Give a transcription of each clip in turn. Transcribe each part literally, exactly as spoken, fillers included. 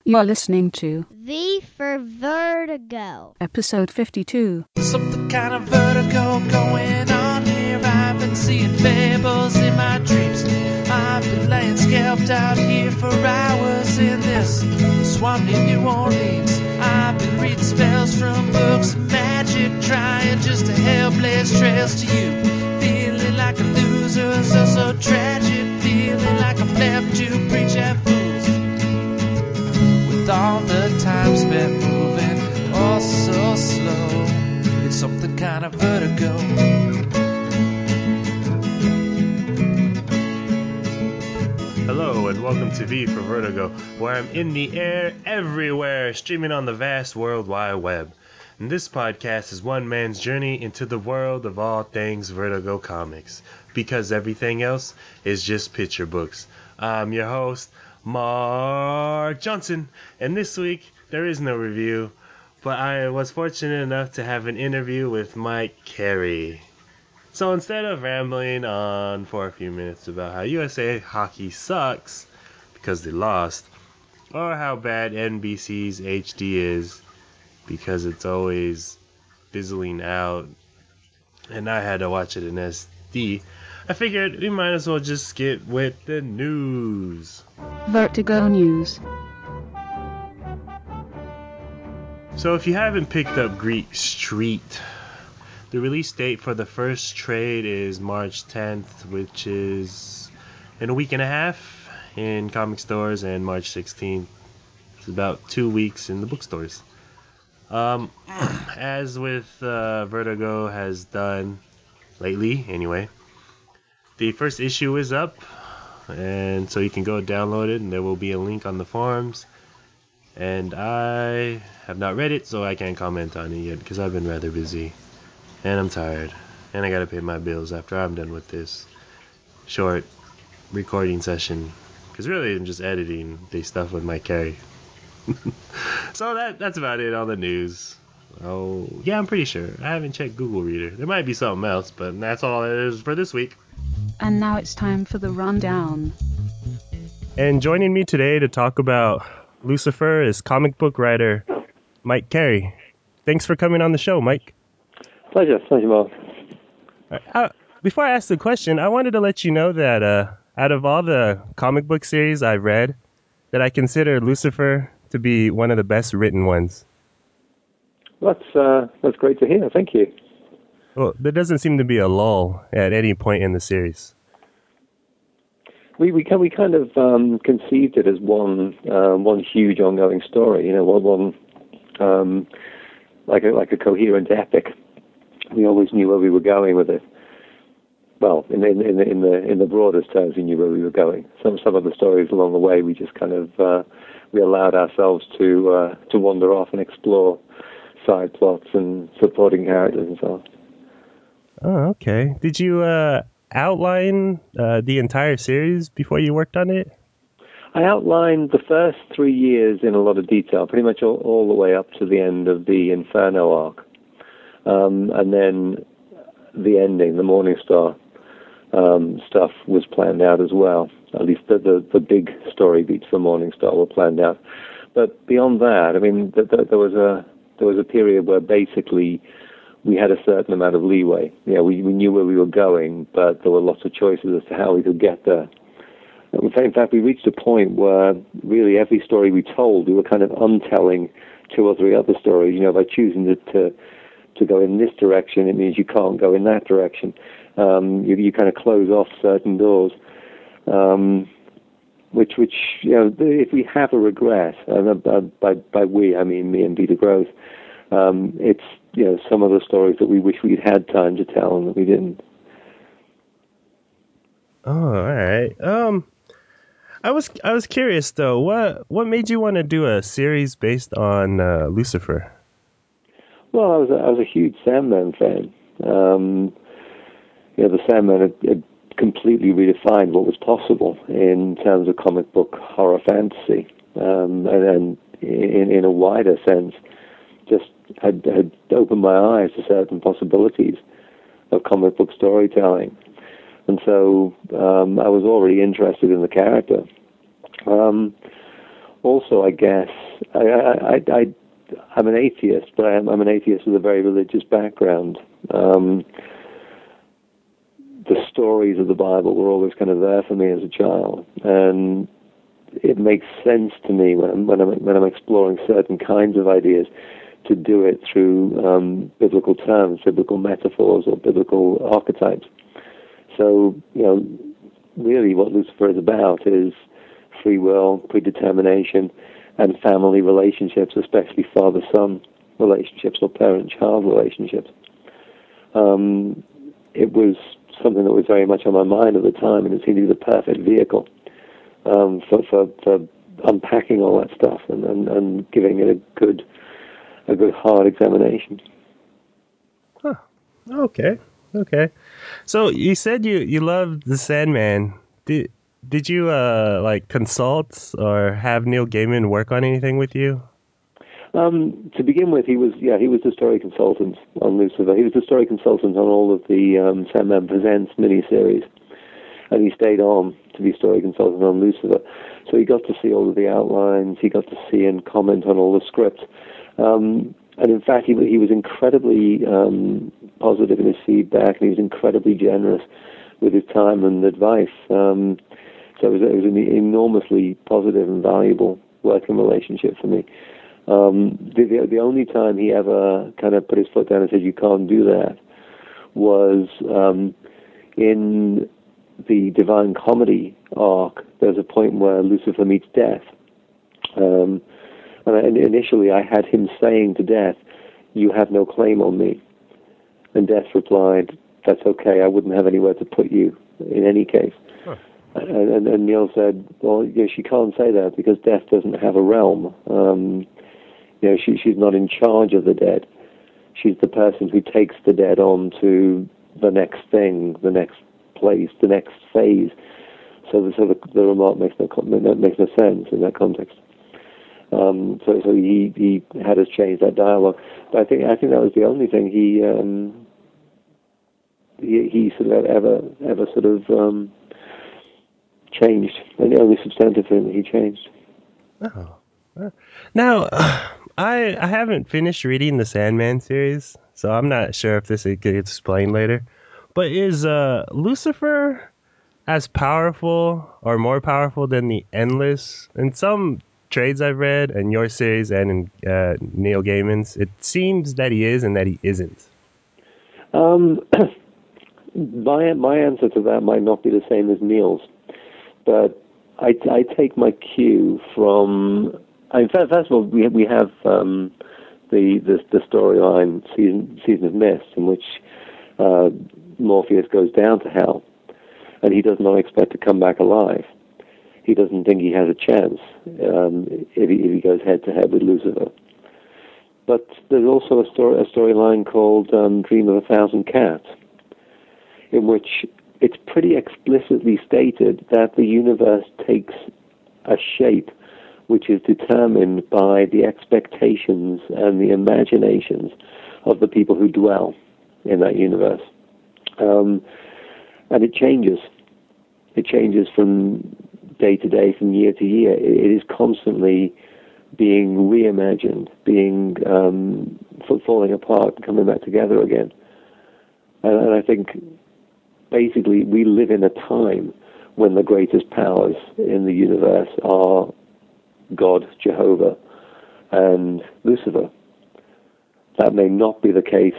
You're listening to V for Vertigo, episode fifty-two. Something kind of vertigo going on here. I've been seeing fables in my dreams. I've been laying scalped out here for hours in this swamp near New Orleans. I've been reading spells from books of magic, trying just to help blaze trails to you. Feeling like a loser, so so tragic. Feeling like I'm left to preach at fools. With all the time spent moving, all so slow. It's something kind of vertigo. Hello and welcome to V for Vertigo, where I'm in the air everywhere, streaming on the vast World Wide Web. And this podcast is one man's journey into the world of all things Vertigo comics, because everything else is just picture books. I'm your host, Mark Johnson, and this week there is no review, but I was fortunate enough to have an interview with Mike Carey. So instead of rambling on for a few minutes about how U S A hockey sucks because they lost, or how bad N B C's H D is because it's always fizzling out and I had to watch it in S D, I figured we might as well just get with the news. Vertigo News. So if you haven't picked up Greek Street, the release date for the first trade is March tenth, which is in a week and a half in comic stores, and March sixteenth. It's about two weeks in the bookstores. Um, as with uh, Vertigo has done lately, anyway, the first issue is up, and so you can go download it, and there will be a link on the forums. And I have not read it, so I can't comment on it yet because I've been rather busy. And I'm tired. And I gotta pay my bills after I'm done with this short recording session. Because really I'm just editing the stuff with Mike Carey. So that that's about it on the news. Oh, yeah, I'm pretty sure. I haven't checked Google Reader. There might be something else, but that's all it is for this week. And now it's time for the rundown. And joining me today to talk about Lucifer is comic book writer Mike Carey. Thanks for coming on the show, Mike. Pleasure. Pleasure, Mark. Uh, before I ask the question, I wanted to let you know that uh, out of all the comic book series I've read, that I consider Lucifer to be one of the best written ones. That's uh, that's great to hear. Thank you. Well, there doesn't seem to be a lull at any point in the series. We we we kind of um, conceived it as one uh, one huge ongoing story. You know, one one um, like a like a coherent epic. We always knew where we were going with it. Well, in in in the in the, in the broadest terms, we knew where we were going. Some some of the stories along the way, we just kind of uh, we allowed ourselves to uh, to wander off and explore side plots and supporting characters and so on. Oh, okay. Did you uh, outline uh, the entire series before you worked on it? I outlined the first three years in a lot of detail, pretty much all, all the way up to the end of the Inferno arc. Um, and then the ending, the Morningstar um, stuff was planned out as well. At least the, the, the big story beats for Morningstar were planned out. But beyond that, I mean, the, the, there was a there was a period where basically we had a certain amount of leeway. You know, we, we knew where we were going, but there were lots of choices as to how we could get there. In fact, we reached a point where really every story we told, we were kind of untelling two or three other stories. You know, by choosing to to, to go in this direction, it means you can't go in that direction. Um, you, you kind of close off certain doors. Um, which, which you know, if we have a regret, and by by we I mean me and Peter Gross, um, it's you know some of the stories that we wish we'd had time to tell and that we didn't. Oh, all right. Um, I was I was curious though. What what made you want to do a series based on uh, Lucifer? Well, I was a, I was a huge Sandman fan. Um, you know, the Sandman had, had completely redefined what was possible in terms of comic book horror fantasy, um, and, and in, in a wider sense, just had, had opened my eyes to certain possibilities of comic book storytelling. And so um, I was already interested in the character. Um, also, I guess, I, I, I, I, I'm an atheist, but I am, I'm an atheist with a very religious background. Um, the stories of the Bible were always kind of there for me as a child, and it makes sense to me when I'm, when I'm, when I'm exploring certain kinds of ideas to do it through um, biblical terms, biblical metaphors, or biblical archetypes. So, you know, really what Lucifer is about is free will, predetermination, and family relationships, especially father-son relationships or parent-child relationships. Um, it was something that was very much on my mind at the time, and it seemed to be the perfect vehicle um, for, for, for unpacking all that stuff and, and, and giving it a good, a good hard examination. Huh. Okay. Okay. So you said you, you loved the Sandman. Did did you uh like consult or have Neil Gaiman work on anything with you? Um, to begin with, he was yeah he was the story consultant on Lucifer. He was the story consultant on all of the um, Sandman Presents miniseries, and he stayed on to be story consultant on Lucifer. So he got to see all of the outlines. He got to see and comment on all the scripts. Um, and in fact, he, he was incredibly um, positive in his feedback, and he was incredibly generous with his time and advice. Um, so it was, it was an enormously positive and valuable working relationship for me. Um, the, the, the only time he ever kind of put his foot down and said, you can't do that, was um, in the Divine Comedy arc. There's a point where Lucifer meets Death. Um, and, I, and initially I had him saying to Death, you have no claim on me. And Death replied, that's okay, I wouldn't have anywhere to put you in any case. Huh. And, and, and Neil said, well, yes, she can't say that because Death doesn't have a realm. Um, you know, she, she's not in charge of the dead. She's the person who takes the dead on to the next thing, the next place, the next phase. So the, so the, the remark makes no, makes no sense in that context. Um, so so he, he had us change that dialogue. But I think I think that was the only thing he um, he, he sort of ever ever sort of um, changed, and the only substantive thing that he changed. Oh, now uh, I I haven't finished reading the Sandman series, so I'm not sure if this gets explained later. But is uh, Lucifer as powerful or more powerful than the Endless? In some trades I've read, in your series and in uh, Neil Gaiman's, it seems that he is and that he isn't. Um, my my answer to that might not be the same as Neil's, but I, I take my cue from. In fact, first of all, we we have um, the the, the storyline season season of Mist, in which uh, Morpheus goes down to hell, and he does not expect to come back alive. He doesn't think he has a chance um, if, he, if he goes head to head with Lucifer. But there's also a story a storyline called um, Dream of a Thousand Cats, in which it's pretty explicitly stated that the universe takes a shape which is determined by the expectations and the imaginations of the people who dwell in that universe. Um, and it changes. It changes from day to day, from year to year. It is constantly being reimagined, being um, falling apart and coming back together again. And, and I think basically we live in a time when the greatest powers in the universe are God, Jehovah, and Lucifer. That may not be the case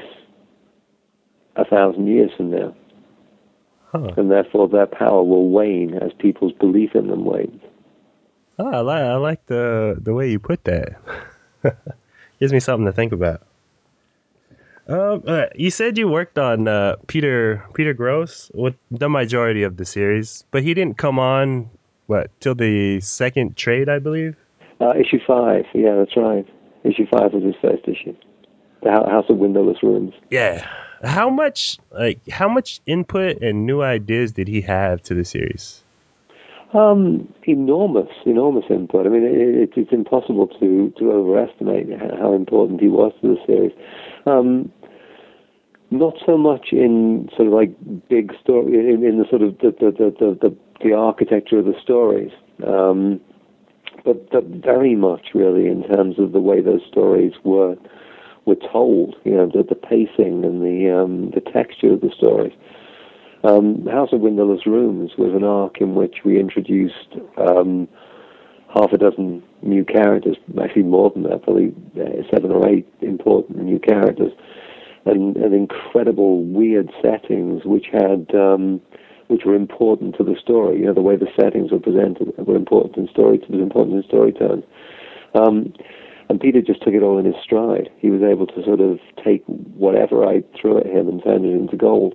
a thousand years from now. Huh. And therefore their power will wane as people's belief in them wanes. Oh, I like I like the the way you put that. Gives me something to think about. Um, uh, you said you worked on uh, Peter Peter Gross with the majority of the series, but he didn't come on what till the second trade, I believe. Uh, issue five, yeah, that's right. Issue five was his first issue. The House of Windowless Rooms. Yeah. How much like how much input and new ideas did he have to the series? Um, enormous, enormous input. I mean, it, it's impossible to, to overestimate how important he was to the series. Um, not so much in sort of like big story, in, in the sort of the the, the, the, the architecture of the stories. Um, but, but very much really in terms of the way those stories were were told. You know, the, the pacing and the um, the texture of the stories. Um, House of Windowless Rooms was an arc in which we introduced um, half a dozen new characters, actually more than that, probably uh, seven or eight important new characters, and, and incredible weird settings which had um, which were important to the story. You know, the way the settings were presented were important in story, was important in storytelling. Um, and Peter just took it all in his stride. He was able to sort of take whatever I threw at him and turn it into gold.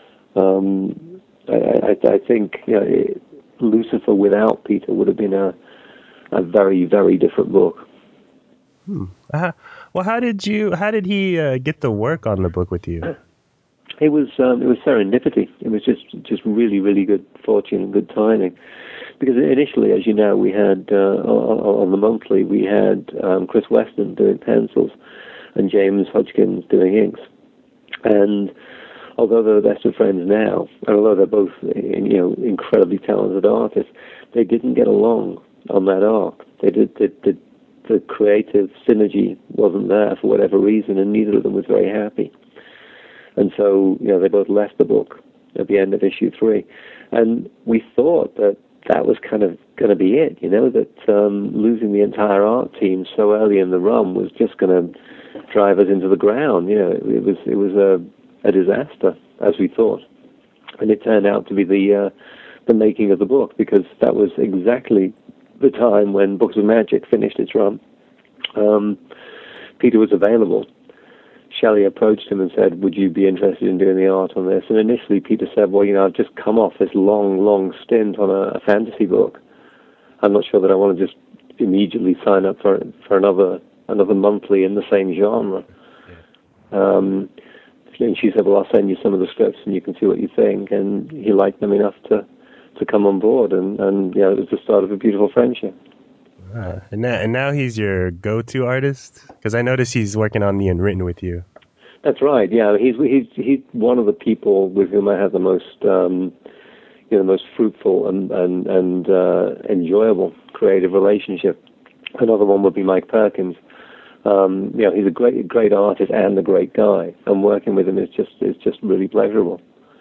Um, I, I, I think you know, it, Lucifer without Peter would have been a a very, very different book. Hmm. Uh, well, how did you? How did he uh, get to work on the book with you? It was um, it was serendipity. It was just just really, really good fortune and good timing. Because initially, as you know, we had uh, on the monthly we had um, Chris Weston doing pencils and James Hodgkins doing inks, and although they're the best of friends now, and although they're both you know incredibly talented artists, they didn't get along on that arc. They did the, the the creative synergy wasn't there for whatever reason, and neither of them was very happy. And so, you know, they both left the book at the end of issue three, and we thought that that was kind of going to be it. You know, that um, losing the entire art team so early in the run was just going to drive us into the ground. You know, it, it was it was a, a disaster, as we thought, and it turned out to be the uh, the making of the book, because that was exactly the time when Books of Magic finished its run. Um, Peter was available. Shelley approached him and said, would you be interested in doing the art on this? And initially Peter said, well, you know, I've just come off this long, long stint on a, a fantasy book. I'm not sure that I want to just immediately sign up for for another another monthly in the same genre. Yeah. Um, and she said, well, I'll send you some of the scripts and you can see what you think. And he liked them enough to to come on board, and, and you know, it was the start of a beautiful friendship. Uh, and, now, and now he's your go-to artist? Because I noticed he's working on the Unwritten with you. That's right, yeah. He's he's he's one of the people with whom I have the most, um, you know, most fruitful and, and, and uh, enjoyable creative relationship. Another one would be Mike Perkins. Um, you know, he's a great great artist and a great guy, and working with him is just is just really pleasurable.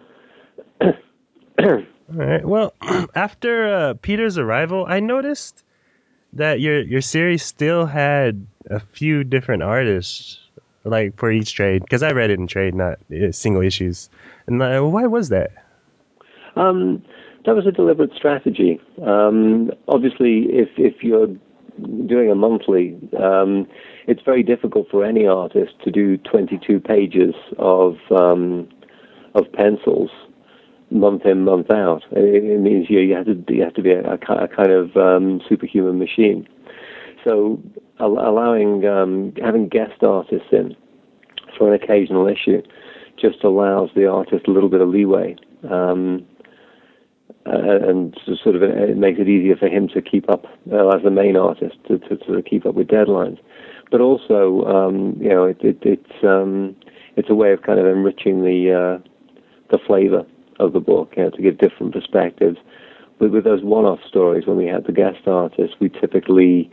All right. Well, after uh, Peter's arrival, I noticed that your your series still had a few different artists, like for each trade. Because I read it in trade, not uh, single issues. And uh, why was that? Um, that was a deliberate strategy. Um, obviously, if if you're doing a monthly, um, it's very difficult for any artist to do twenty-two pages of um, of pencils month in, month out. It, it means you, you have to you have to be a, a kind of um, superhuman machine. So al- allowing um, having guest artists in for an occasional issue just allows the artist a little bit of leeway, um, uh, and sort of it makes it easier for him to keep up uh, as the main artist to, to sort of keep up with deadlines. But also, um, you know, it, it, it's um, it's a way of kind of enriching the uh, the flavor of the book, you know, to give different perspectives. With, with those one-off stories, when we had the guest artists, we typically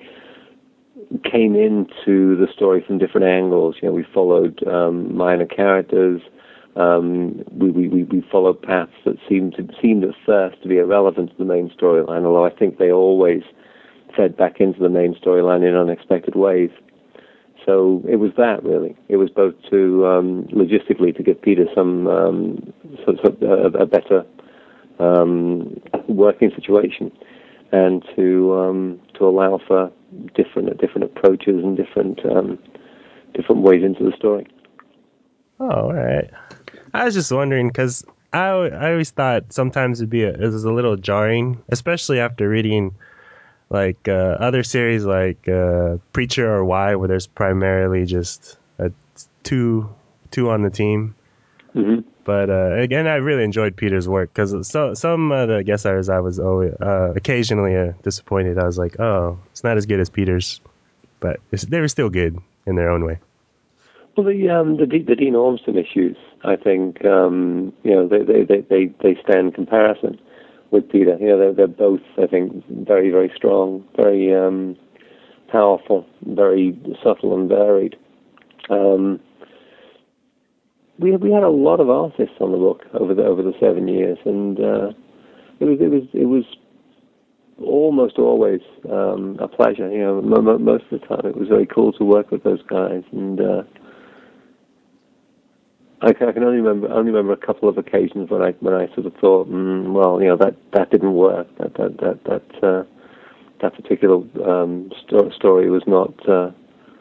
came into the story from different angles. You know, we followed um, minor characters. Um, we, we, we followed paths that seemed to seemed at first to be irrelevant to the main storyline, although I think they always fed back into the main storyline in unexpected ways. So it was that, really. It was both to, um, logistically, to give Peter some, um, sort of a, a better um, working situation, and to um, to allow for different different approaches and different um, different ways into the story. Oh, all right. I was just wondering, because I, I always thought sometimes it'd be a, it was a little jarring, especially after reading like uh, other series like uh, Preacher or Y, where there's primarily just a two two on the team. Mm-hmm. But uh, again, I really enjoyed Peter's work, because so, some of the guest stars I was always, uh, occasionally uh, disappointed. I was like, oh, it's not as good as Peter's, but it's, they were still good in their own way. Well, the um, the, the Dean Ormston issues, I think, um, you know, they they, they, they stand comparison. with Peter. You know, they're, they're both, I think, very, very strong, very um, powerful, very subtle and varied. Um, we we had a lot of artists on the book over the over the seven years, and uh, it was it was it was almost always um, a pleasure. You know, m- m- most of the time it was very cool to work with those guys, and uh, I, can, I can only remember only remember a couple of occasions when I when I sort of thought, mm, well, you know, that, that didn't work. That that that that uh, that particular um, sto- story was not. Uh,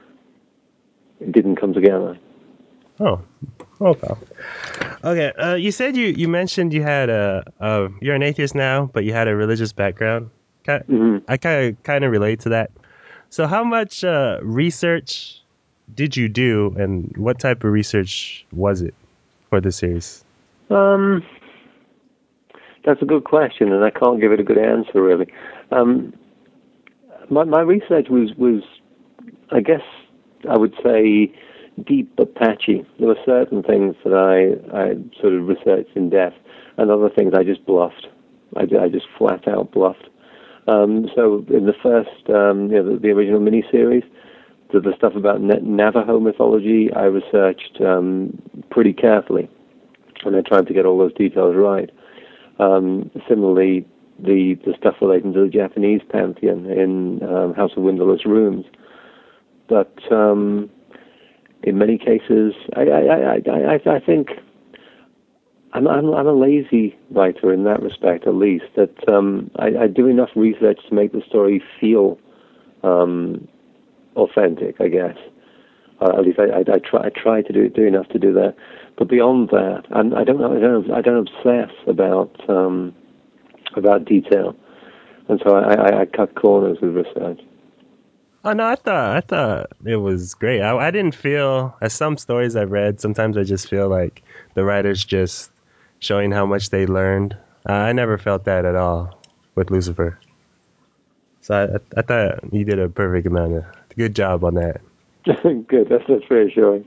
it didn't come together. Oh, okay. Okay. Uh, you said you, you mentioned you had a, a you're an atheist now, but you had a religious background. Kind Mm-hmm. I kind of kind of relate to that. So, how much uh, research did you do, and what type of research was it for the series? Um, that's a good question, and I can't give it a good answer really. Um, my my research was was, I guess, I would say, deep but patchy. There were certain things that I, I sort of researched in depth, and other things I just bluffed. I, I just flat out bluffed. Um, so in the first, um, you know, the, the original miniseries, the, the stuff about Na- Navajo mythology, I researched um, pretty carefully, and I tried to get all those details right. Um, similarly, the the stuff relating to the Japanese pantheon in um, House of Windowless Rooms, but um, in many cases, I, I, I, I, I think I'm, I'm, I'm a lazy writer in that respect, at least, that um, I, I do enough research to make the story feel um, authentic, I guess. Uh, at least I, I, I try I try to do do enough to do that. But beyond that, I'm, I don't I don't I don't obsess about um, about detail, and so I, I, I cut corners with research. Oh no, I thought I thought it was great. I, I didn't feel, as some stories I've read, sometimes I just feel like the writers just showing how much they learned. Uh, I never felt that at all with Lucifer. So I, I thought you did a perfect amount of good job on that. Good, that's, that's reassuring.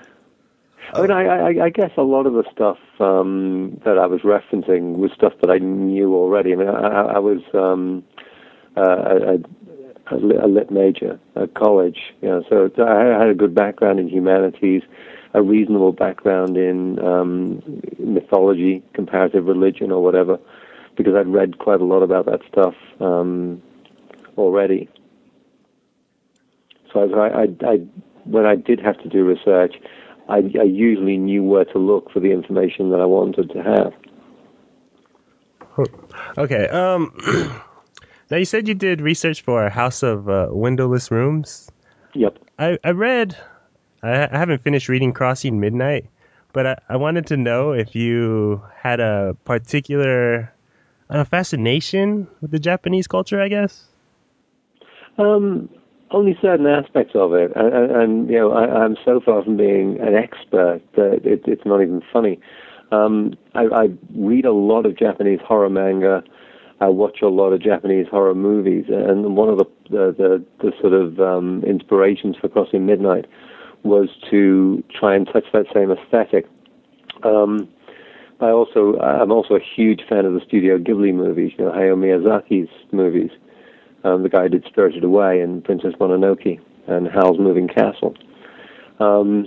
I mean, I, I, I guess a lot of the stuff um, that I was referencing was stuff that I knew already. I mean, I, I was um, uh, a, a, a lit major at college, you know, so I had a good background in humanities, a reasonable background in um, mythology, comparative religion, or whatever, because I'd read quite a lot about that stuff um, already. So I, I, I, when I did have to do research, I, I usually knew where to look for the information that I wanted to have. Okay. Um. Now you said you did research for House of uh, Windowless Rooms. Yep. I, I read. I, I haven't finished reading Crossing Midnight, but I, I wanted to know if you had a particular uh, fascination with the Japanese culture, I guess. Um, only certain aspects of it, and, and, and you know, I, I'm so far from being an expert that it, it's not even funny. Um, I, I read a lot of Japanese horror manga. I watch a lot of Japanese horror movies, and one of the the, the, the sort of um, inspirations for Crossing Midnight was to try and touch that same aesthetic. Um, I also, I'm also a huge fan of the Studio Ghibli movies, you know, Hayao Miyazaki's movies. Um, the guy who did Spirited Away and Princess Mononoke and Howl's Moving Castle. Um,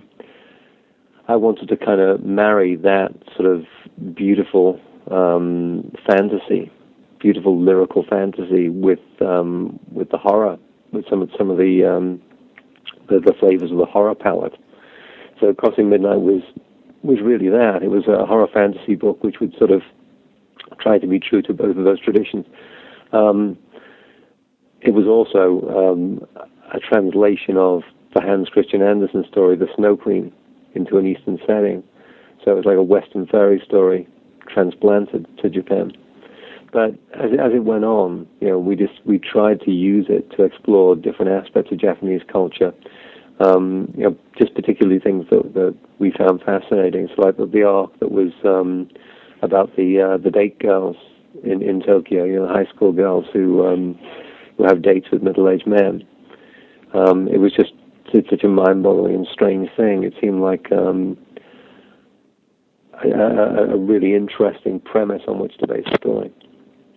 I wanted to kind of marry that sort of beautiful um, fantasy, beautiful lyrical fantasy with um, with the horror, with some of some of the, um, the the flavors of the horror palette. So Crossing Midnight was was really that. It was a horror fantasy book which would sort of try to be true to both of those traditions. Um, It was also um, a translation of the Hans Christian Andersen story, The Snow Queen, into an Eastern setting. So it was like a Western fairy story transplanted to Japan. But as it, as it went on, you know, we just we tried to use it to explore different aspects of Japanese culture. Um, you know, just particularly things that, that we found fascinating. So like the, the arc that was um, about the uh, the date girls in, in Tokyo, you know, high school girls who um, who have dates with middle-aged men. Um, it was just such a mind-boggling and strange thing. It seemed like um, a, a, a really interesting premise on which to base the story.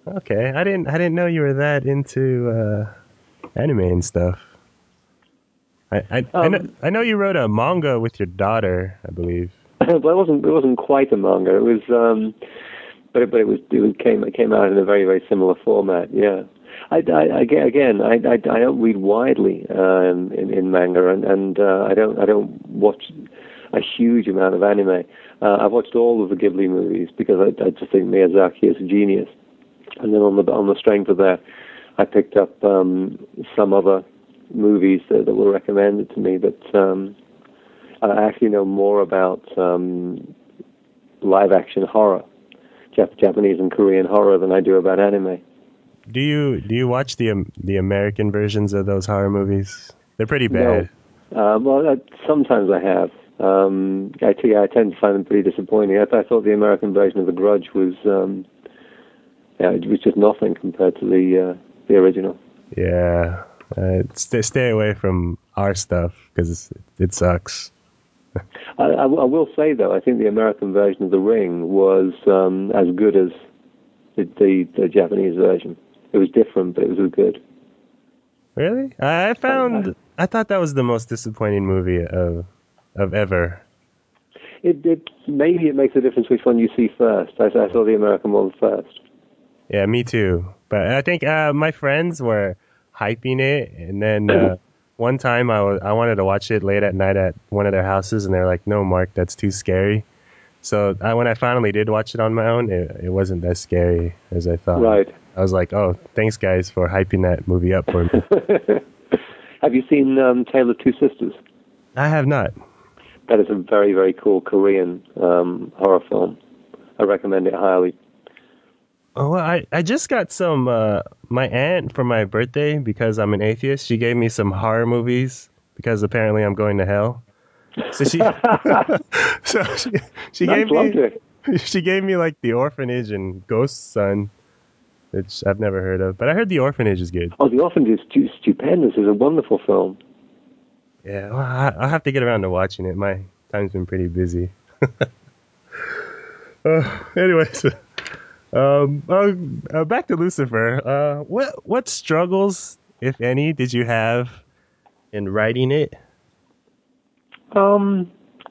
Okay, I didn't I didn't know you were that into uh, anime and stuff. I I, I Um, know I know you wrote a manga with your daughter, I believe. well, it wasn't it wasn't quite a manga. It was, um, but it, but it was it was, came it came out in a very very similar format. Yeah. I, I, again, I, I, I don't read widely um, in, in manga, and, and uh, I don't I don't watch a huge amount of anime. Uh, I've watched all of the Ghibli movies because I, I just think Miyazaki is a genius. And then on the on the strength of that, I picked up um, some other movies that, that were recommended to me. But um, I actually know more about um, live action horror, Jap- Japanese and Korean horror, than I do about anime. Do you do you watch the um, the American versions of those horror movies? They're pretty bad. No. Uh, well, uh, sometimes I have. Um, I, t- I tend to find them pretty disappointing. I, I thought the American version of The Grudge was, um, yeah, it was just nothing compared to the uh, the original. Yeah, uh, stay stay away from our stuff because it sucks. I, I, I will say though, I think the American version of The Ring was um, as good as the, the the Japanese version. It was different, but it was as good. Really? I found I thought that was the most disappointing movie of of ever. It, it maybe it makes a difference which one you see first. I, I saw the American one first. Yeah, me too. But I think uh, my friends were hyping it, and then uh, one time I was I wanted to watch it late at night at one of their houses, and they're like, "No, Mark, that's too scary." So I, when I finally did watch it on my own, it, it wasn't as scary as I thought. Right. I was like, "Oh, thanks guys for hyping that movie up for me." Have you seen um, Tale of Two Sisters? I have not. That is a very, very cool Korean um, horror film. I recommend it highly. Oh, well, I, I just got some, uh, my aunt for my birthday, because I'm an atheist, she gave me some horror movies, because apparently I'm going to hell. So she, so she, she Nice gave me, logic. she gave me like The Orphanage and Ghost Son, which I've never heard of, but I heard The Orphanage is good. Oh, The Orphanage is stu- stupendous. It's a wonderful film. Yeah, well, I, I'll have to get around to watching it. My time's been pretty busy. uh, anyways, um, uh, uh, back to Lucifer. Uh, what what struggles, if any, did you have in writing it? Um,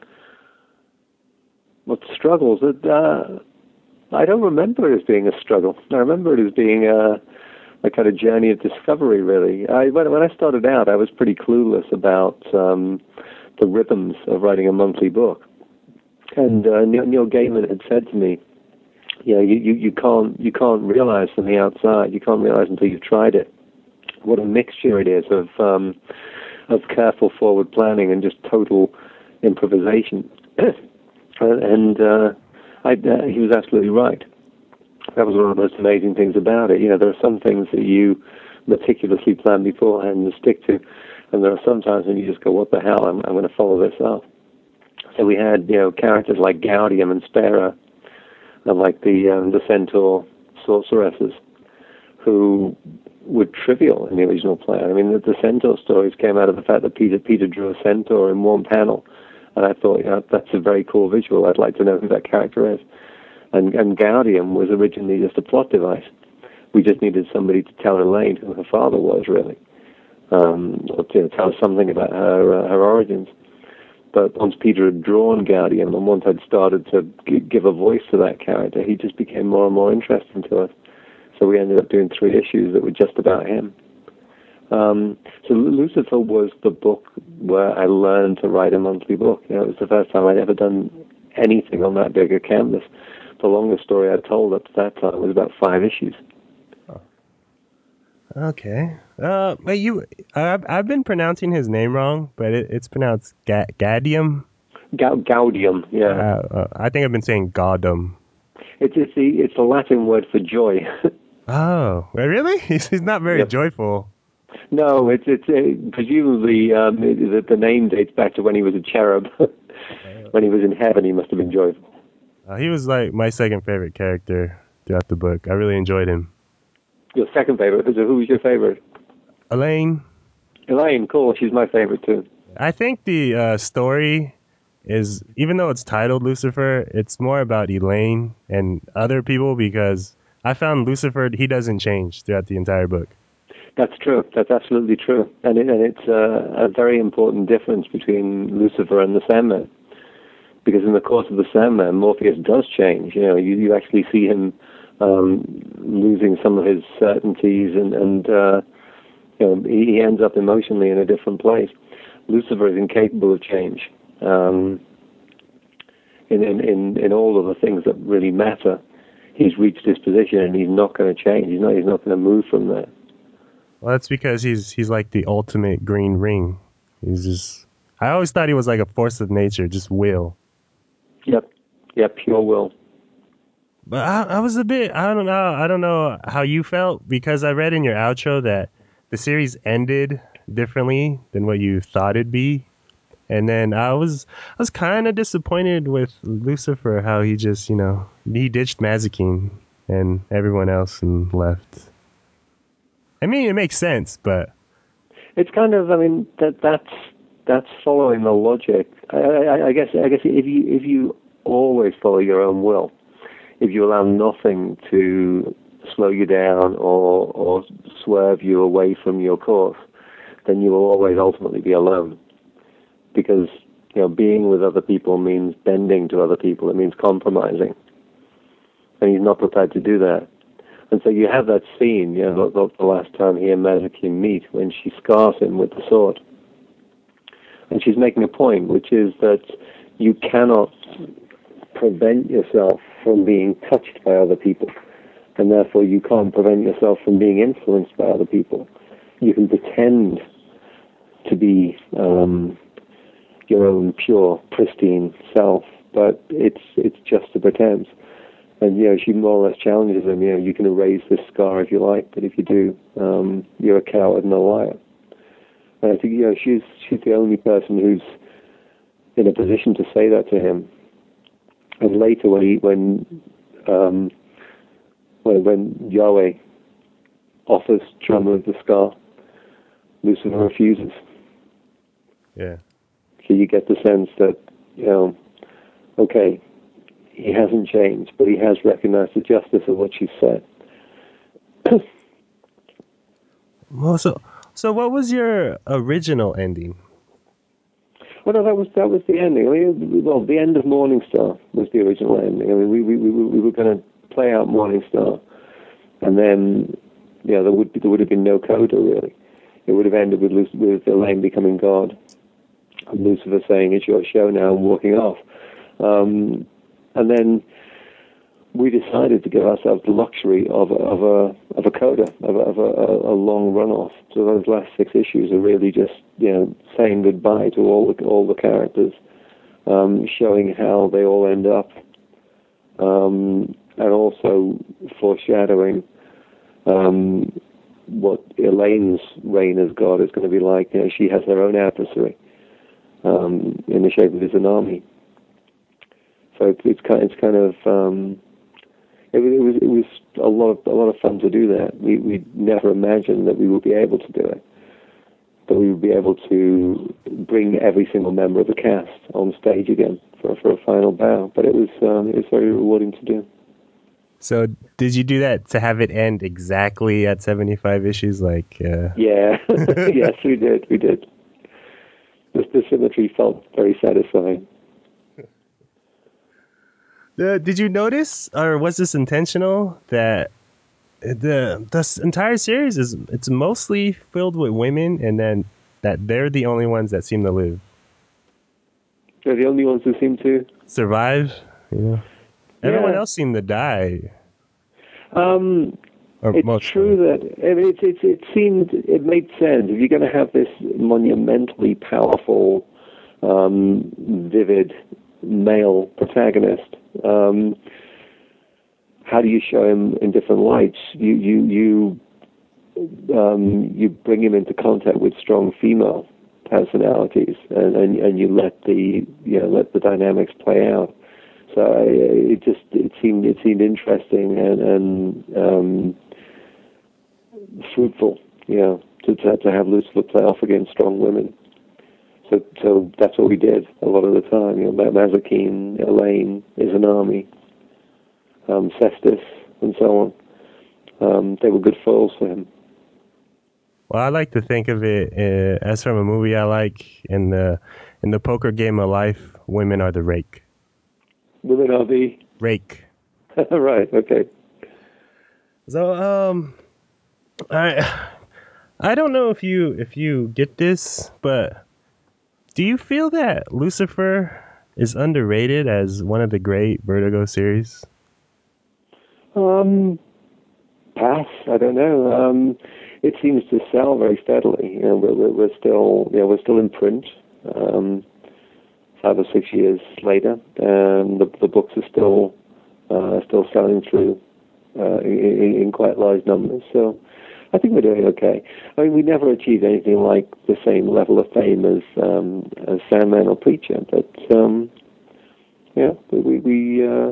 what struggles? It, uh, I don't remember it as being a struggle. I remember it as being a, a kind of journey of discovery, really. I, when, when I started out, I was pretty clueless about um, the rhythms of writing a monthly book. And uh, Neil, Neil Gaiman had said to me, you know, you, you, you can't you can't realize from the outside, you can't realize until you've tried it, what a mixture it is of um, of careful forward planning and just total improvisation. and uh, I, uh, he was absolutely right. That was one of the most amazing things about it. You know, there are some things that you meticulously plan beforehand and stick to, and there are some times when you just go, what the hell, I'm, I'm going to follow this up. So we had, you know, characters like Gaudium and Spera, and like the um, the centaur sorceresses, who were trivial in the original play. I mean, the, the centaur stories came out of the fact that Peter Peter drew a centaur in one panel, and I thought, you know, that's a very cool visual. I'd like to know who that character is. And, and Gaudium was originally just a plot device. We just needed somebody to tell Elaine who her father was, really, um, or to tell us something about her uh, her origins. But once Peter had drawn Gaudium, and once I'd started to g- give a voice to that character, he just became more and more interesting to us. So we ended up doing three issues that were just about him. Um, so Lucifer was the book where I learned to write a monthly book. You know, it was the first time I'd ever done anything on that big a canvas. The longest story I told up to that time was about five issues. Okay. Uh, but you, I've I've been pronouncing his name wrong, but it, it's pronounced Ga- Gaudium. Ga- Gaudium, yeah. Uh, uh, I think I've been saying Gaudum. It's it's the it's the Latin word for joy. Oh, wait, really? He's he's not very Yep. joyful. No, it's it's uh, presumably um, the, the name dates back to when he was a cherub. When he was in heaven, he must have been joyful. Uh, he was like my second favorite character throughout the book. I really enjoyed him. Your second favorite? So who was your favorite? Elaine. Elaine, cool. She's my favorite too. I think the uh, story is, even though it's titled Lucifer, it's more about Elaine and other people, because I found Lucifer, he doesn't change throughout the entire book. That's true. That's absolutely true. And, it, and it's a, a very important difference between Lucifer and the Sandman. Because in the course of the Sandman, Morpheus does change. You know, you, you actually see him um, losing some of his certainties, and, and uh, you know, he, he ends up emotionally in a different place. Lucifer is incapable of change um, in, in, in, in all of the things that really matter. He's reached his position, and he's not going to change. He's not. He's not going to move from there. Well, that's because he's he's like the ultimate green ring. He's just. I always thought he was like a force of nature, just will. Yep. Yep. Pure will. But I, I was a bit. I don't know. I don't know how you felt, because I read in your outro that the series ended differently than what you thought it'd be, and then I was I was kind of disappointed with Lucifer, how he just, you know, he ditched Mazikeen and everyone else and left. I mean, it makes sense, but it's kind of. I mean, that that's that's following the logic. I, I, I guess. I guess if you if you always follow your own will, if you allow nothing to slow you down or or swerve you away from your course, then you will always ultimately be alone. Because, you know, being with other people means bending to other people. It means compromising, and he's not prepared to do that. And so you have that scene, you know, the, the last time he and Mazikeen meet, when she scars him with the sword. And she's making a point, which is that you cannot prevent yourself from being touched by other people, and therefore you can't prevent yourself from being influenced by other people. You can pretend to be um, your own pure, pristine self, but it's it's just a pretense. And, you know, she more or less challenges him, you know, you can erase this scar if you like, but if you do, um, you're a coward and a liar. And I think, you know, she's she's the only person who's in a position to say that to him. And later, when he, when um, when, when Yahweh offers to remove the scar, Lucifer refuses. yeah. So you get the sense that, you know, okay, he hasn't changed, but he has recognized the justice of what she said. Well, so so what was your original ending? Well, no, that was that was the ending. I mean, well, the end of Morningstar was the original ending. I mean, we we we, we were going to play out Morningstar, and then, you know, there would be, there would have been no coda really. It would have ended with Luc- with Elaine becoming God, and Lucifer saying, "It's your show now," and walking off. Um, and then we decided to give ourselves the luxury of a, of a of a coda, of a, of a, a long runoff. So those last six issues are really just, you know, saying goodbye to all the all the characters, um, showing how they all end up, um, and also foreshadowing um, what Elaine's reign as God is going to be like. You know, she has her own adversary um, in the shape of Izanami. So it's, it's kind it's kind of um, it, it was it was a lot of a lot of fun to do that. We we never imagined that we would be able to do it, that we would be able to bring every single member of the cast on stage again for for a final bow. But it was um, it was very rewarding to do. So did you do that to have it end exactly at seventy-five issues? Like, uh... yeah, yes, we did, we did. The, the symmetry felt very satisfying. Uh, did you notice, or was this intentional, that the this entire series is it's mostly filled with women, and then that they're the only ones that seem to live, They're the only ones who seem to survive? You know, yeah. everyone else seemed to die. Um, Or it's most true that I mean, it, it, it seemed it made sense. If you're going to have this monumentally powerful, um, vivid male protagonist, um, how do you show him in different lights? You you you um, you bring him into contact with strong female personalities, and, and and you let the you know let the dynamics play out. So it just it seemed it seemed interesting and and um, fruitful, you know, to, to to have Lucifer play off against strong women. So so that's what we did a lot of the time. You know, Mazikeen, Elaine, Izanami, um, Cestus, and so on. um, they were good foils for him. Well, I like to think of it uh, as from a movie I like. In the in the poker game of life, women are the rake. Women are the Rake. right. Okay. So, um, I I don't know if you if you get this, but do you feel that Lucifer is underrated as one of the great Vertigo series? Um, pass. I don't know. Um, it seems to sell very steadily. You know, we're, we're still, you know, we're still in print. Um, five or six years later, and the, the books are still uh, still selling through uh, in, in quite large numbers. So I think we're doing okay. I mean, we never achieved anything like the same level of fame as um, as Sandman or Preacher, but um, yeah, we we. we uh,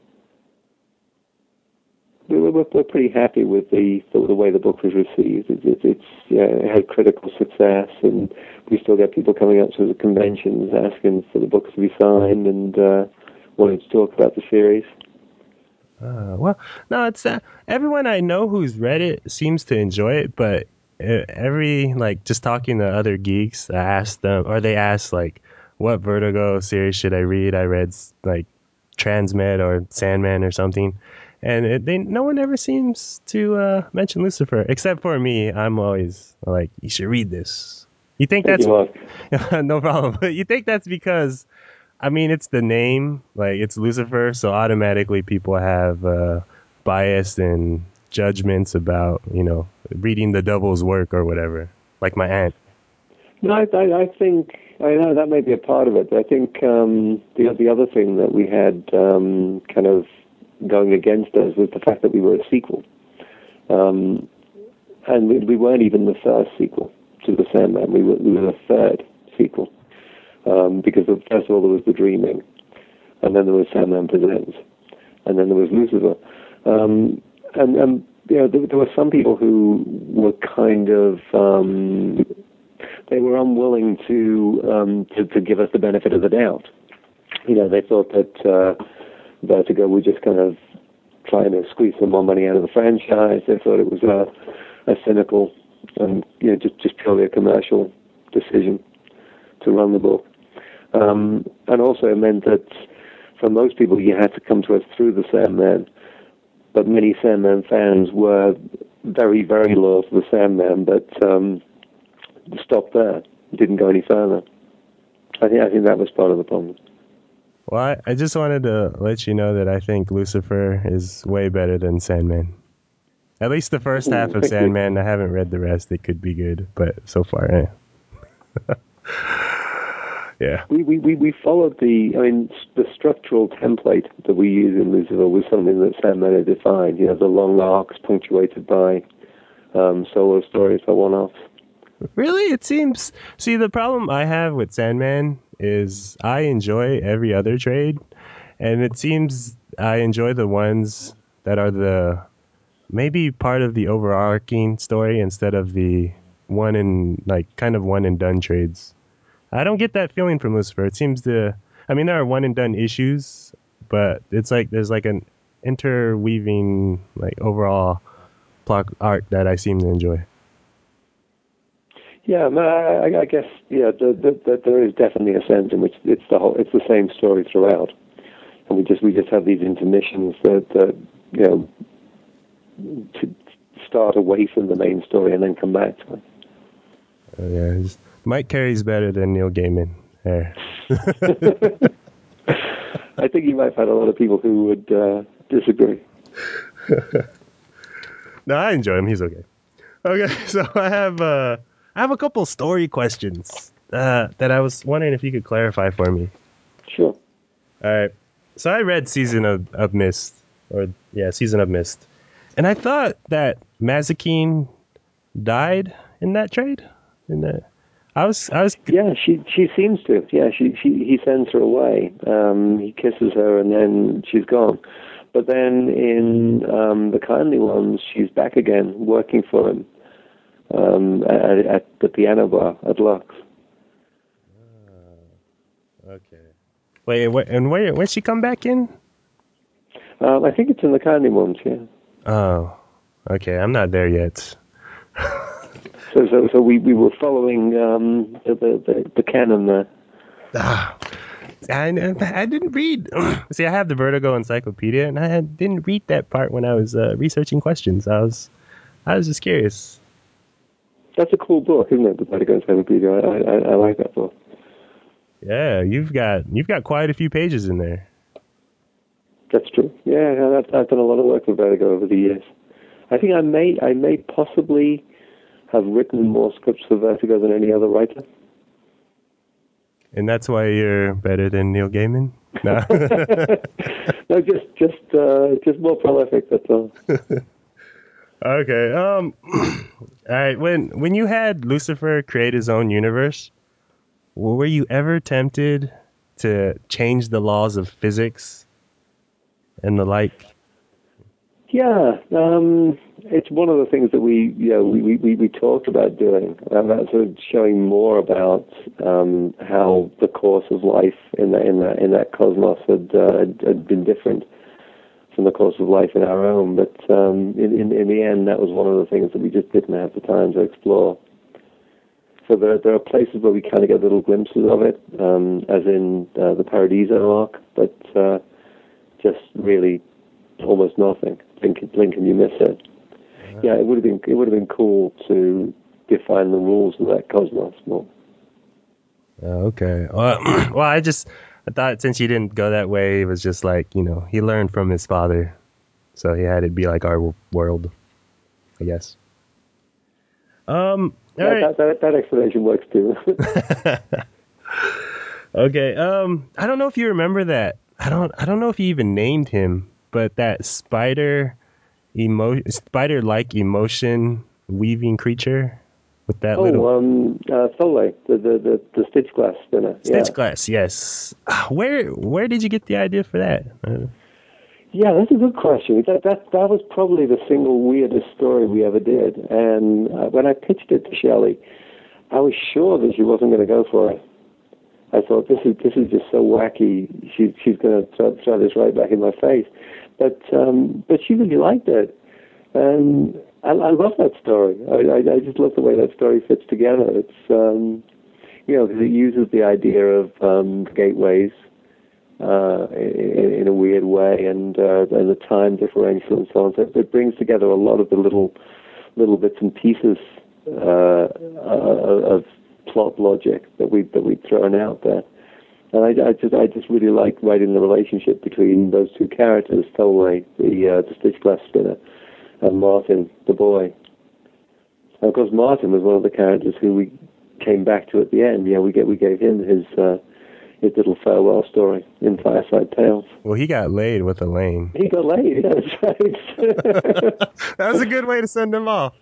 We're, we're pretty happy with the the, the way the book was received. It, it, it's yeah, it had critical success, and we still get people coming up to the conventions asking for the books to be signed and uh, wanting to talk about the series. Uh, well, no, it's uh, everyone I know who's read it seems to enjoy it, but uh, every like just talking to other geeks, I ask them, or they ask like, what Vertigo series should I read? I read like Transmet or Sandman or something. And it, they, no one ever seems to uh, mention Lucifer, except for me. I'm always like, you should read this. You think Thank that's you, no problem? But you think that's because, I mean, it's the name, like it's Lucifer, so automatically people have uh, bias and judgments about, you know, reading the devil's work or whatever. Like my aunt. No, I, I, I think I know that may be a part of it. I think um, the the other thing that we had um, kind of going against us was the fact that we were a sequel. Um, and we, we weren't even the first sequel to The Sandman. We were, we were the third sequel. Um, because, of, first of all, there was The Dreaming, and then there was Sandman Presents, and then there was Lucifer. Um, and, and you know, there, there were some people who were kind of, um, they were unwilling to, um, to, to give us the benefit of the doubt. You know, they thought that uh, Vertigo were just kind of trying to squeeze some more money out of the franchise. They thought it was a, a cynical and you know just, just purely a commercial decision to run the book. Um, and also it meant that for most people you had to come to us through the Sandman, but many Sandman fans were very, very loyal to the Sandman, but um, stopped there, didn't go any further. I think I think that was part of the problem. Well, I, I just wanted to let you know that I think Lucifer is way better than Sandman. At least the first Ooh, half of thank Sandman. you. I haven't read the rest. It could be good, but so far, eh. Yeah. We, we, we, we followed the, I mean, the structural template that we use in Lucifer was something that Sandman had defined. You know, the long arcs punctuated by um, solo stories by one-offs. Really? It seems... See, the problem I have with Sandman is I enjoy every other trade, and it seems I enjoy the ones that are the... maybe part of the overarching story instead of the one and, like, kind of one and done trades. I don't get that feeling from Lucifer. It seems to... I mean, there are one and done issues, but it's like there's like an interweaving, like, overall plot arc that I seem to enjoy. Yeah, no, I, I guess yeah, the, the, the, there is definitely a sense in which it's the whole, it's the same story throughout, and we just we just have these intermissions that, that you know to start away from the main story and then come back to it. Uh, yeah, just, Mike Carey's better than Neil Gaiman. There. I think you might find a lot of people who would uh, disagree. No, I enjoy him. He's okay. Okay, so I have uh, I have a couple story questions uh, that I was wondering if you could clarify for me. Sure. All right. So I read Season of, of Mist, or yeah, Season of Mist, and I thought that Mazikeen died in that trade. In that, I was I was Yeah, she she seems to. Yeah, she she he sends her away. Um, he kisses her and then she's gone. But then in um, the Kindly Ones, she's back again working for him um, at, at the piano bar at Lux. okay. Wait, wait, and where where'd she come back in? Um, I think it's in the Kindly Ones. Yeah. Oh, Okay, I'm not there yet. So, so, so we, we were following um, the, the the canon there. Ah, I, I didn't read. See, I have the Vertigo Encyclopedia, and I didn't read that part when I was uh, researching questions. I was, I was just curious. That's a cool book, isn't it? The Vertigo Encyclopedia. I, I, I like that book. Yeah, you've got you've got quite a few pages in there. That's true. Yeah, I've, I've done a lot of work with Vertigo over the years. I think I may I may possibly have written more scripts for Vertigo than any other writer. And that's why you're better than Neil Gaiman? No, no, just just uh, just more prolific. That's all. Okay. Um. All right. When when you had Lucifer create his own universe, were you ever tempted to change the laws of physics and the like? Yeah, um, it's one of the things that we, you know, we, we, we talked about doing, about sort of showing more about um, how the course of life in that in that in that cosmos had, uh, had had been different from the course of life in our own. But um, in, in in the end, that was one of the things that we just didn't have the time to explore. So there there are places where we kind of get little glimpses of it, um, as in uh, the Paradiso arc, but uh, just really almost nothing. Blink, blink and you miss it. Yeah, it would have been it would have been cool to define the rules of that cosmos more. Oh, okay. Well, well, I just I thought since you didn't go that way, it was just like, you know, he learned from his father, so he had it be like our w- world, I guess. Um. All Yeah, right. that, that that explanation works too. Okay. Um. I don't know if you remember that. I don't. I don't know if you even named him, but that spider emo spider-like emotion weaving creature with that little oh, um, uh, Soleil, the, the the the stitch glass spinner. stitch Yeah. glass. Yes. Ah, Where Where did you get the idea for that? Uh, Yeah, that's a good question. That that that was probably the single weirdest story we ever did. And uh, when I pitched it to Shelley, I was sure that she wasn't going to go for it. I thought this is this is just so wacky. She she's going to throw, throw this right back in my face. But um, but she really liked it, and I, I love that story. I, I I just love the way that story fits together. It's um, you know, because it uses the idea of um, gateways uh, in, in a weird way, and uh, and the time differential and so on. So it brings together a lot of the little little bits and pieces uh, of plot logic that we that we'd thrown out there. And I, I just I just really like writing the relationship between those two characters, Tolway, the uh, the stitch glass spinner, and Martin, the boy. And of course, Martin was one of the characters who we came back to at the end. Yeah, we get we gave him his uh, his little farewell story in Fireside Tales. well, he got laid with Elaine. He got laid. Yeah, that's right. That was a good way to send him off.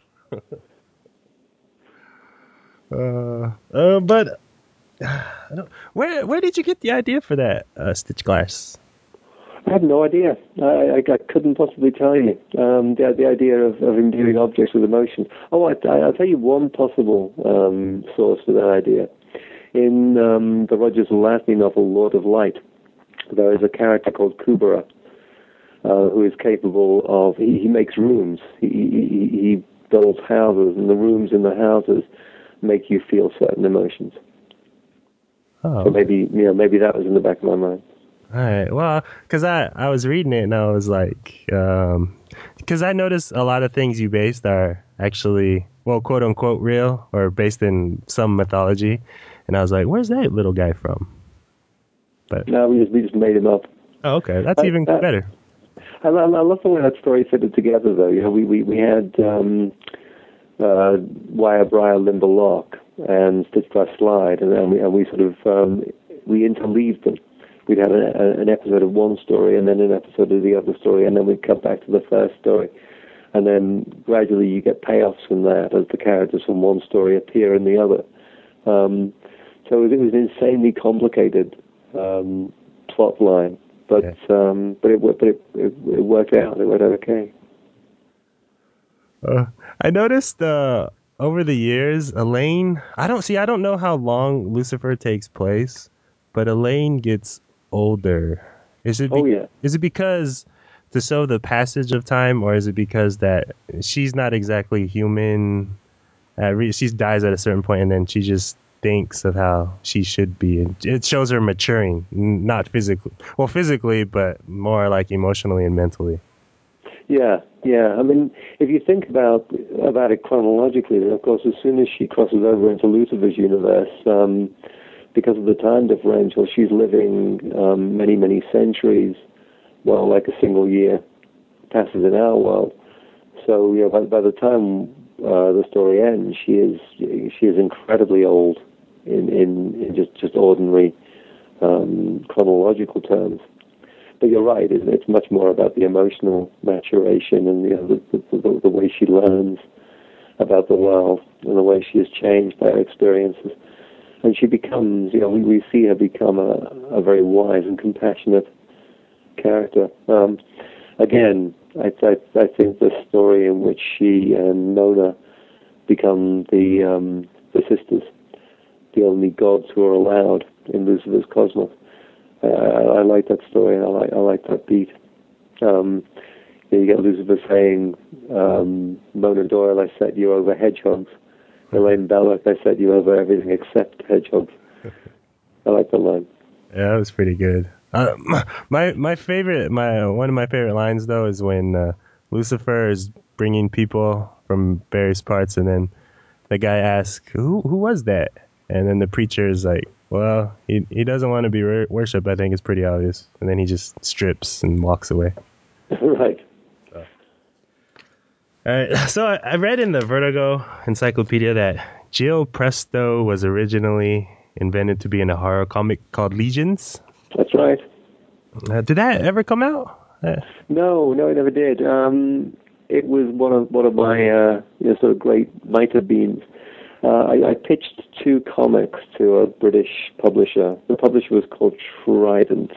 uh, uh, but I don't, where Where did you get the idea for that uh, stitch glass? I have no idea. I, I, I couldn't possibly tell you. Um, the, the idea of, of imbuing objects with emotions. Oh, I, I, I'll tell you one possible um, source for that idea. In um, the Roger Zelazny novel, Lord of Light, there is a character called Kubera, uh, who is capable of, he, he makes rooms. He, he, he builds houses, and the rooms in the houses make you feel certain emotions. Oh, So maybe, you know, maybe that was in the back of my mind. all right. Well, because I, I was reading it and I was like, because I noticed a lot of things you based are actually, well, quote unquote, real or based in some mythology. And I was like, where's that little guy from? But No, we just we just made him up. oh, okay, that's I, even I, better. I, I love the way that story fitted together, though. You know, we we, we had um, uh, Wire Briar Limberlock and Stitch Glass Slide, and, and we and we sort of um, we interleaved them. We'd have a, a, an episode of one story, and then an episode of the other story, and then we'd come back to the first story, and then gradually you get payoffs from that as the characters from one story appear in the other. Um, so it was an insanely complicated um, plot line, but Yeah. um, but it but it, it, it worked out. It went okay. Uh, I noticed uh, over the years, Elaine. I don't see. I don't know how long Lucifer takes place, but Elaine gets older. Is it? Be, Oh yeah. Is it because to show the passage of time, or is it because that she's not exactly human? Uh, re- she dies at a certain point, and then she just thinks of how she should be, and it shows her maturing, n- not physically, well, physically, but more like emotionally and mentally. Yeah, yeah. I mean, if you think about about it chronologically, then of course, as soon as she crosses over into Lucifer's universe, um, because of the time differential, she's living um, many, many centuries, while like a single year passes in our world. So, you know, by, by the time uh, the story ends, she is she is incredibly old in in, in just just ordinary um, chronological terms. But you're right; it's, it's much more about the emotional maturation and you know, the, the, the way she learns about the world and the way she is changed by her experiences. And she becomes, you know, we, we see her become a, a very wise and compassionate character. Um, again, I, I, I think the story in which she and Mona become the um, the sisters, the only gods who are allowed in Lucifer's cosmos. Uh, I, I like that story. I like I like that beat. Um, you get Lucifer saying, um, "Mona Doyle, I set you over hedgehogs. Elaine Belloc, I set you over everything except hedgehogs." I like that line. Yeah, that was pretty good. Uh, my my favorite, my one of my favorite lines though is when uh, Lucifer is bringing people from various parts, and then the guy asks, "Who who was that?" And then the preacher is like, "Well, he he doesn't want to be wor- worshipped. I think it's pretty obvious." And then he just strips and walks away. Right. So. All right. So I, I read in the Vertigo Encyclopedia that Jill Presto was originally invented to be in a horror comic called Legions. That's right. Uh, did that ever come out? Uh, No, no, it never did. Um, it was one of one of my uh, you know, sort of great might have beens. Uh, I, I pitched two comics to a British publisher. The publisher was called Trident,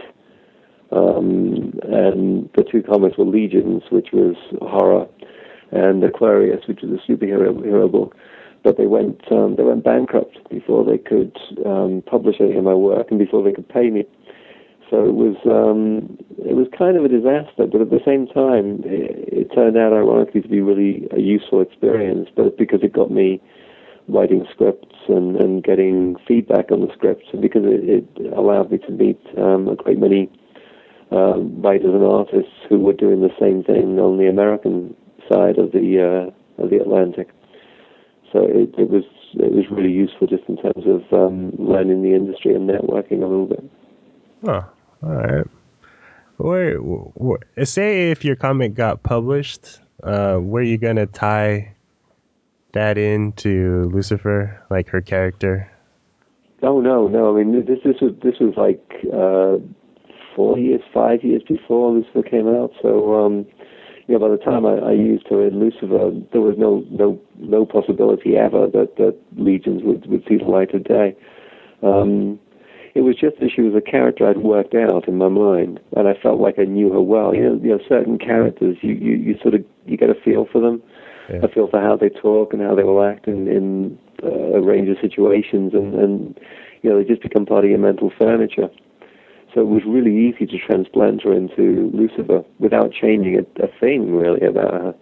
um, and the two comics were Legions, which was horror, and Aquarius, which was a superhero hero book. But they went um, they went bankrupt before they could um, publish any of my work and before they could pay me. So it was um, it was kind of a disaster, but at the same time, it, it turned out ironically to be really a useful experience. But because it got me writing scripts and, and getting feedback on the scripts, and because it, it allowed me to meet um, a great many uh, writers and artists who were doing the same thing on the American side of the uh, of the Atlantic. So it, it was it was really useful just in terms of um, learning the industry and networking a little bit. Oh, all right. Where, where, say if your comic got published, uh, were you gonna tie that into Lucifer, like her character? Oh no, no. I mean, this this was this was like uh, four years, five years before Lucifer came out. So, um, you know, by the time I, I used her in Lucifer, there was no no no possibility ever that that Legions would would see the light of day. Um, it was just that she was a character I'd worked out in my mind, and I felt like I knew her well. You know, you know certain characters, you, you, you sort of you get a feel for them. Yeah. A feel for how they talk and how they will act in, in uh, a range of situations, and, and you know they just become part of your mental furniture. So it was really easy to transplant her into Lucifer without changing a, a thing really about her.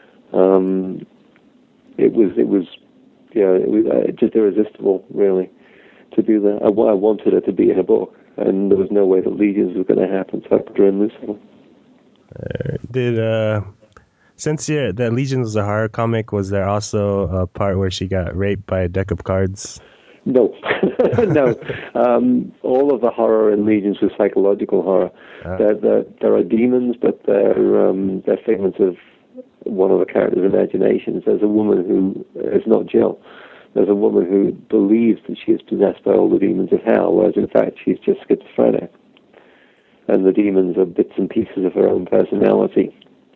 Um, it was it was you know it was uh, just irresistible really to do that. I, I wanted her to be in a book, and there was no way that Legions was going to happen. So I put her in Lucifer. Uh, did uh. Since yeah, that Legion was a horror comic, was there also a part where she got raped by a deck of cards? No, no. Um, all of the horror in Legions was psychological horror. Uh, There, there, there are demons, but they're um, they're figments of one of the characters' imaginations. There's a woman who is not Jill. There's a woman who believes that she is possessed by all the demons of hell, whereas in fact she's just schizophrenic. And the demons are bits and pieces of her own personality.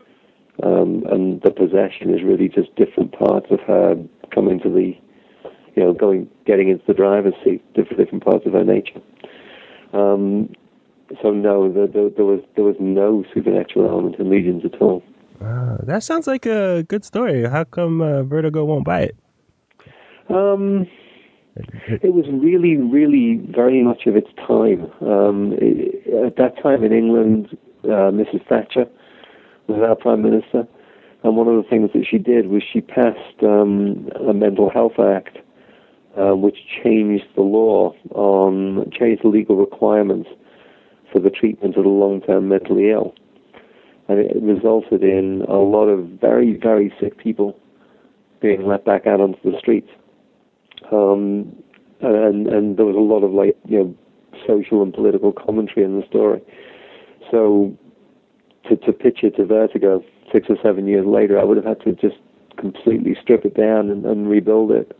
Um, and the possession is really just different parts of her coming to the, you know, going, getting into the driver's seat, different different parts of her nature. Um, so no, the, the, there was there was no supernatural element in Legions at all. uh, that sounds like a good story. How come uh, Vertigo won't buy it? Um, it was really, really very much of its time. Um, it, at that time in England, uh, Missus Thatcher was our Prime Minister. And one of the things that she did was she passed um, a Mental Health Act, uh, which changed the law on, changed the legal requirements for the treatment of the long-term mentally ill. And it resulted in a lot of very, very sick people being let back out onto the streets. Um, and, and there was a lot of, like, you know, social and political commentary in the story. So to, to pitch it to Vertigo six or seven years later, I would have had to just completely strip it down and, and rebuild it.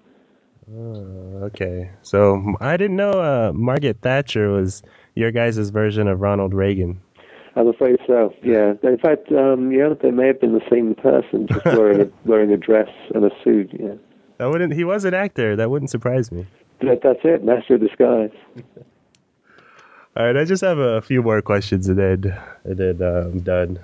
Oh, okay. So I didn't know uh, Margaret Thatcher was your guys' version of Ronald Reagan. I'm afraid so, yeah. In fact, um, yeah, they may have been the same person, just wearing a, wearing a dress and a suit, yeah. That wouldn't. He was an actor. That wouldn't surprise me. That, that's it, master of disguise. All right, I just have a few more questions and then, and then uh, I'm done.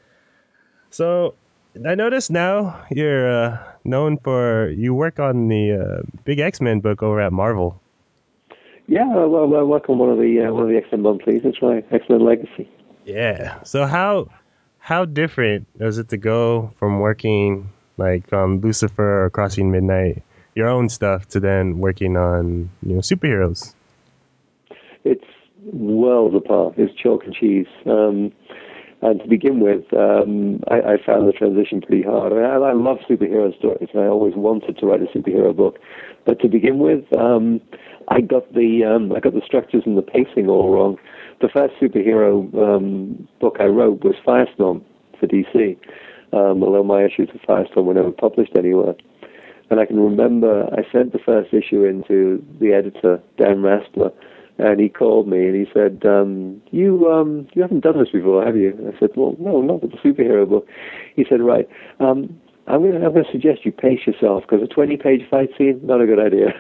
So I noticed now you're uh, known for, you work on the uh, big X-Men book over at Marvel. Yeah, well, I work on one of the uh, one of the X-Men monthlies. That's right, X-Men Legacy. Yeah. So how how different is it to go from working like on Lucifer or Crossing Midnight, your own stuff, to then working on, you know, superheroes? It's worlds apart. It's chalk and cheese. Um, and to begin with, um, I, I found the transition pretty hard. I, mean, I, I love superhero stories. I always wanted to write a superhero book, but to begin with, um, I got the um, I got the structures and the pacing all wrong. The first superhero um, book I wrote was Firestorm for D C, um, although my issues of Firestorm were never published anywhere. And I can remember I sent the first issue into the editor, Dan Raspler, and he called me and he said, um, you um, you haven't done this before, have you? I said, well, no, not with the superhero book. He said, right, um, I'm going I'm to suggest you pace yourself, because a twenty-page fight scene, not a good idea.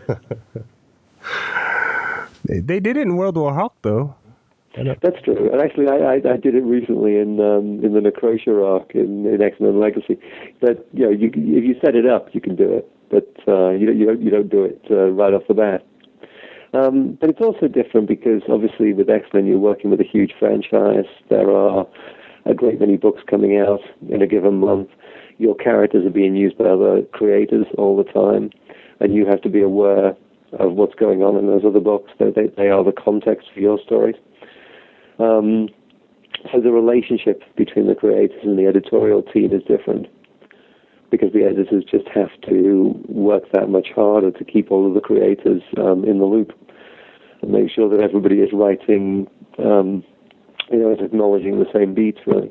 they, they did it in World War Hulk, though. That's true. And actually, I, I, I did it recently in um, in the Necrosha arc in, in X-Men Legacy. That, you know, you, if you set it up, you can do it, but uh, you, you don't you don't do it uh, right off the bat. Um, but it's also different because obviously with X-Men you're working with a huge franchise. There are a great many books coming out in a given month. Your characters are being used by other creators all the time, and you have to be aware of what's going on in those other books. They, they, they are the context for your stories. Um, so the relationship between the creators and the editorial team is different, because the editors just have to work that much harder to keep all of the creators um, in the loop and make sure that everybody is writing, um, you know, is acknowledging the same beats, really.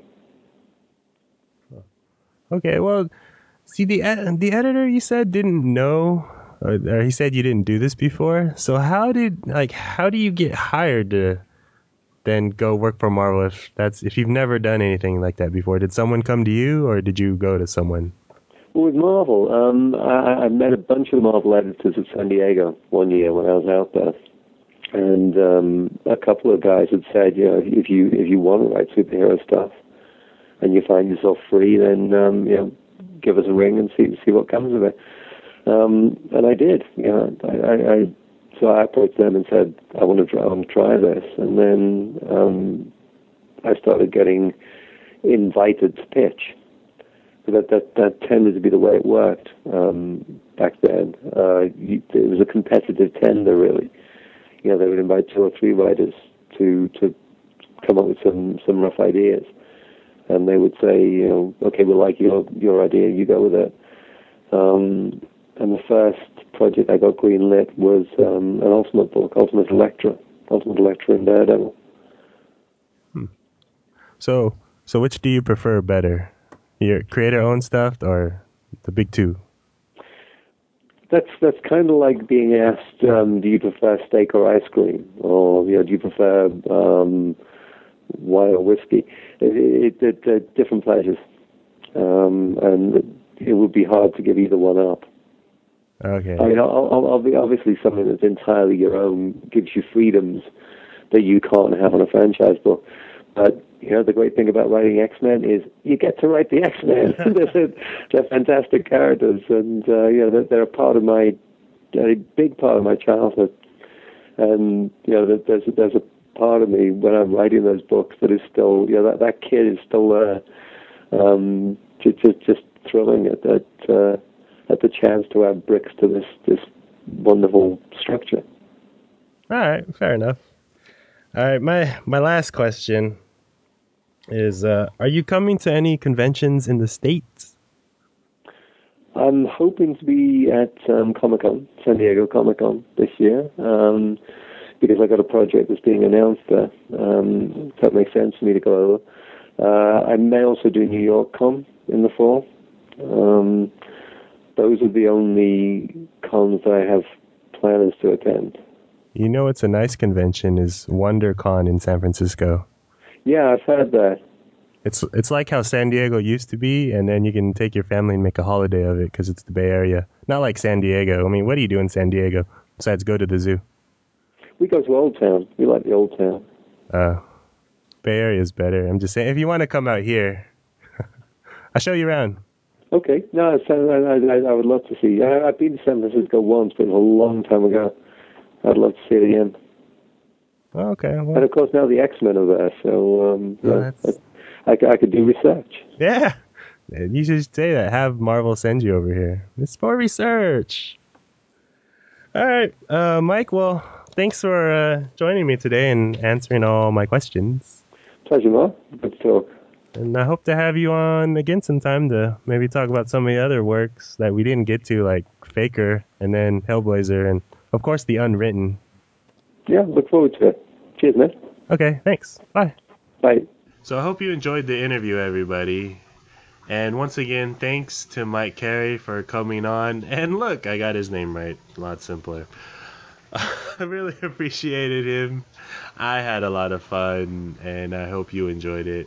Okay, well, see, the ed- the editor, you said, didn't know, or, or he said you didn't do this before. So how did, like, how do you get hired to then go work for Marvel if that's if you've never done anything like that before? Did someone come to you, or did you go to someone? Well, with Marvel, um, I, I met a bunch of Marvel editors at San Diego one year when I was out there, and um, a couple of guys had said, you know, if you if you want to write superhero stuff and you find yourself free, then um, you know, give us a ring and see see what comes of it. Um, and I did. You know, I, I, I so I approached them and said, I want to try, I want to try this, and then um, I started getting invited to pitch. So that, that that tended to be the way it worked um, back then. Uh, you, it was a competitive tender, really. You know, they would invite two or three writers to to come up with some, some rough ideas, and they would say, you know, okay, we like your your idea, you go with it. Um, and the first project I got greenlit was um, an Ultimate book, Ultimate Electra, Ultimate Electra and Daredevil. Hmm. So, so which do you prefer better? Your creator-owned stuff or the big two? That's that's kind of like being asked, um, do you prefer steak or ice cream, or you know, do you prefer um, wine or whiskey? It, it, it, it, different pleasures, um, and it, it would be hard to give either one up. Okay. I mean, obviously, something that's entirely your own gives you freedoms that you can't have on a franchise book. But you know, the great thing about writing X-Men is you get to write the X-Men. they're, they're fantastic characters, and uh, you know, they're, they're a part of my, a big part of my childhood. And you know, there's there's a part of me when I'm writing those books that is still, you know, that, that kid is still there, um, just, just, just thrilling at that, uh, at the chance to add bricks to this, this wonderful structure. All right, fair enough. All right, my, my last question is, uh, are you coming to any conventions in the States? I'm hoping to be at um, Comic-Con, San Diego Comic-Con this year, um, because I got a project that's being announced there. Um, so that makes sense for me to go over. Uh, I may also do New York Con in the fall. Um, those are the only cons that I have plans to attend. You know, it's a nice convention is WonderCon in San Francisco. Yeah, I've heard that. It's it's like how San Diego used to be, and then you can take your family and make a holiday of it because it's the Bay Area. Not like San Diego. I mean, what do you do in San Diego besides go to the zoo? We go to Old Town. We like the Old Town. Uh, Bay Area is better. I'm just saying, if you want to come out here, I'll show you around. Okay. No, I, I, I would love to see. I, I've been to San Francisco once, but it was a long time ago. I'd love to see it again. Okay. Well, And of course, now the X-Men are there, so um, Oh, yeah, that's- I, I, I could do research. yeah. You should say that. Have Marvel send you over here. It's for research. All right, uh, Mike. Well, thanks for uh, joining me today and answering all my questions. Pleasure, Mark. Good to talk. And I hope to have you on again sometime to maybe talk about some of the other works that we didn't get to, like Faker and then Hellblazer and, of course, The Unwritten. Yeah, look forward to it. Cheers, man. Okay, thanks. Bye. Bye. So I hope you enjoyed the interview, everybody. And once again, thanks to Mike Carey for coming on. And look, I got his name right. A lot simpler. I really appreciated him. I had a lot of fun, and I hope you enjoyed it.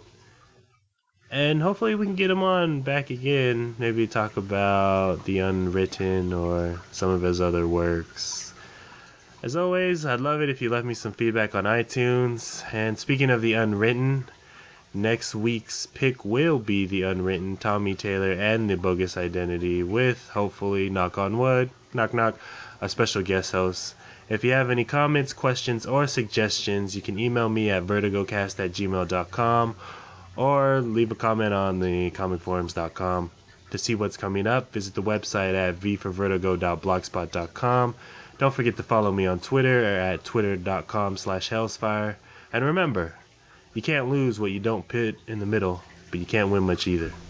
And hopefully we can get him on back again. Maybe talk about The Unwritten or some of his other works. As always, I'd love it if you left me some feedback on iTunes. And speaking of The Unwritten, next week's pick will be The Unwritten, Tommy Taylor, and The Bogus Identity, with, hopefully, knock on wood, knock knock, a special guest host. If you have any comments, questions, or suggestions, you can email me at vertigocast at gmail dot com or leave a comment on the comic forums dot com. To see what's coming up, visit the website at v for vertigo dot blogspot dot com. Don't forget to follow me on Twitter at twitter dot com slash hellsfire. And remember, you can't lose what you don't put in the middle, but you can't win much either.